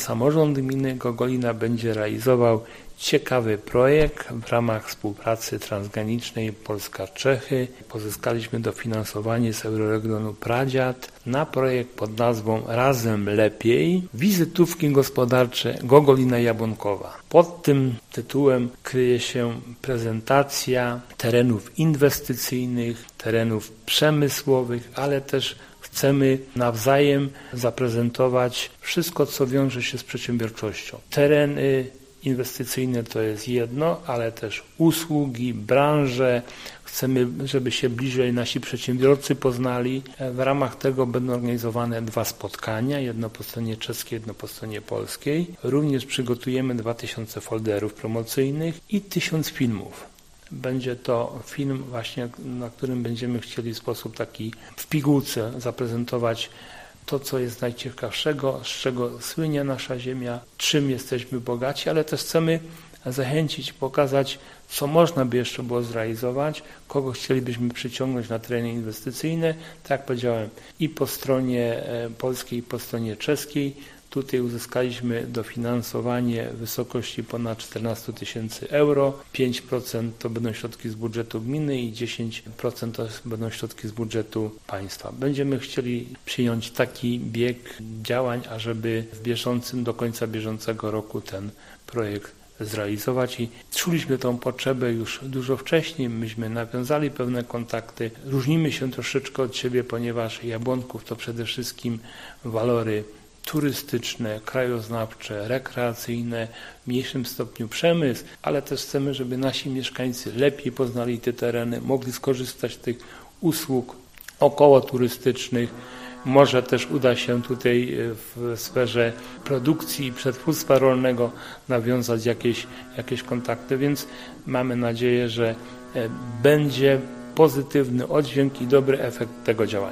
samorząd gminy Gogolina będzie realizował ciekawy projekt w ramach współpracy transgranicznej Polska-Czechy. Pozyskaliśmy dofinansowanie z Euroregionu Pradziad na projekt pod nazwą Razem Lepiej. Wizytówki gospodarcze Gogolina Jabłonkowa. Pod tym tytułem kryje się prezentacja terenów inwestycyjnych, terenów przemysłowych, ale też chcemy nawzajem zaprezentować wszystko, co wiąże się z przedsiębiorczością. Tereny inwestycyjne to jest jedno, ale też usługi, branże. Chcemy, żeby się bliżej nasi przedsiębiorcy poznali. W ramach tego będą organizowane 2 spotkania, jedno po stronie czeskiej, jedno po stronie polskiej. Również przygotujemy 2000 folderów promocyjnych i 1000 filmów. Będzie to film właśnie, na którym będziemy chcieli w sposób taki w pigułce zaprezentować to, co jest najciekawszego, z czego słynie nasza ziemia, czym jesteśmy bogaci, ale też chcemy zachęcić, pokazać, co można by jeszcze było zrealizować, kogo chcielibyśmy przyciągnąć na tereny inwestycyjne. Tak jak powiedziałem, i po stronie polskiej, i po stronie czeskiej. Tutaj uzyskaliśmy dofinansowanie w wysokości ponad 14 000 euro. 5% to będą środki z budżetu gminy i 10% to będą środki z budżetu państwa. Będziemy chcieli przyjąć taki bieg działań, ażeby do końca bieżącego roku ten projekt zrealizować i czuliśmy tą potrzebę już dużo wcześniej. Myśmy nawiązali pewne kontakty. Różnimy się troszeczkę od siebie, ponieważ Jabłonków to przede wszystkim walory turystyczne, krajoznawcze, rekreacyjne, w mniejszym stopniu przemysł, ale też chcemy, żeby nasi mieszkańcy lepiej poznali te tereny, mogli skorzystać z tych usług około turystycznych. Może też uda się tutaj w sferze produkcji i przetwórstwa rolnego nawiązać jakieś kontakty, więc mamy nadzieję, że będzie pozytywny oddźwięk i dobry efekt tego działania.